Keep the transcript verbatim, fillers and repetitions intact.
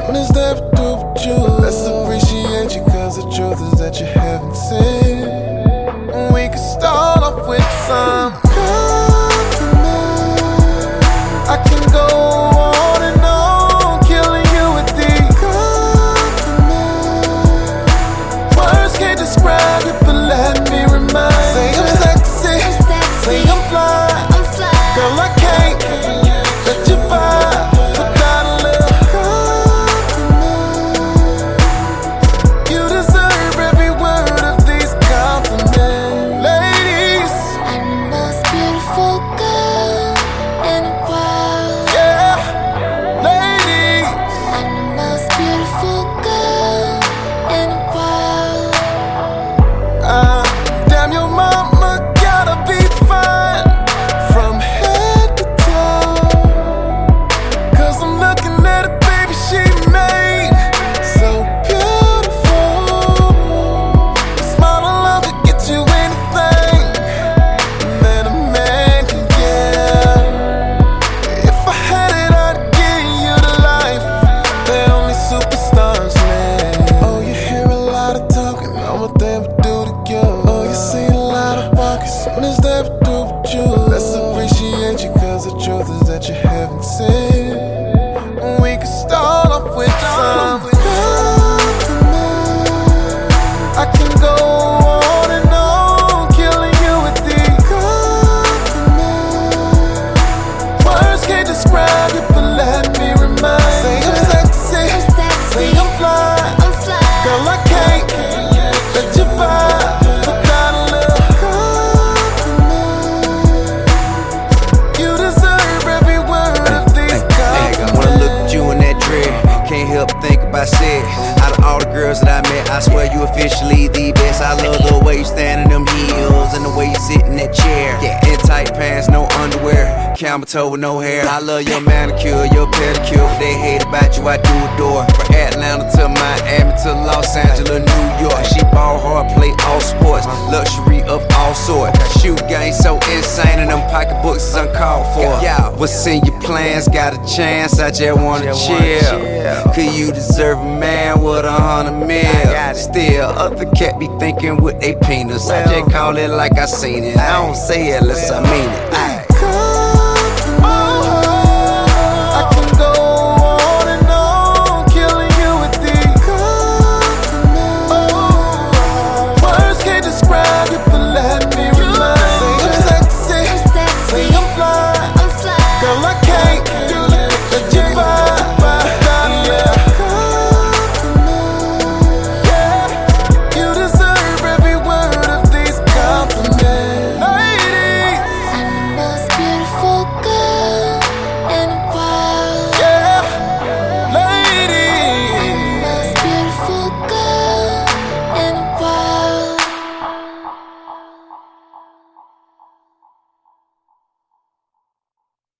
What is that to do with you? Let's appreciate you, cause the truth is that you haven't seen. We could start off with some compliment. I can go on and on, killing you with these compliments. Words can't describe it, but let me remind. Say I'm sexy, I'm sexy. say I'm fly, I'm fly. girl I can't let you by without a little compliment. You deserve every word of these compliments. Ladies, I'm the most beautiful girl in the world. yeah, ladies, I'm the most beautiful girl in the world. uh, damn your mama gotta be fine from head to toe. Cause I'm looking at a baby she made so beautiful. A smile alone could get you anything that a man can give. If I had it, I'd give you the life that only superstars live. Oh, you hear a lot of talking on what they would do to you. Oh, you see a lot of walking. What is that to do with you? Let's appreciate you, cause the truth is that you haven't seen. We could start off with some compliment. I can go on and on, killing you with these compliments. Words can't describe it, but let me remind. Say I'm sexy, I'm sexy. say I'm fly, I'm fly. girl I can't let you by without a little compliment. You deserve every word of these compliments. When I look at you in that dread, can't help think about said. Out of all the girls that I met, I swear you officially the best. I love the way you stand in them heels and the way you sit in that chair. Yeah, in tight pants, no underwear, camel toe with no hair. I love your manicure, your pedicure. What they hate about you, I do adore. From Atlanta to Miami to Los Angeles, New York. She ball hard, play all sports, luxury of all sorts. Shoot game so insane and them pocketbooks is uncalled for. Yeah, what's in your plans? Got a chance? I just wanna chill. Cause you deserve a man with a hundred mil. Still, other cat be thinking with they penis. I just call it like I seen it. I don't say it unless I mean it.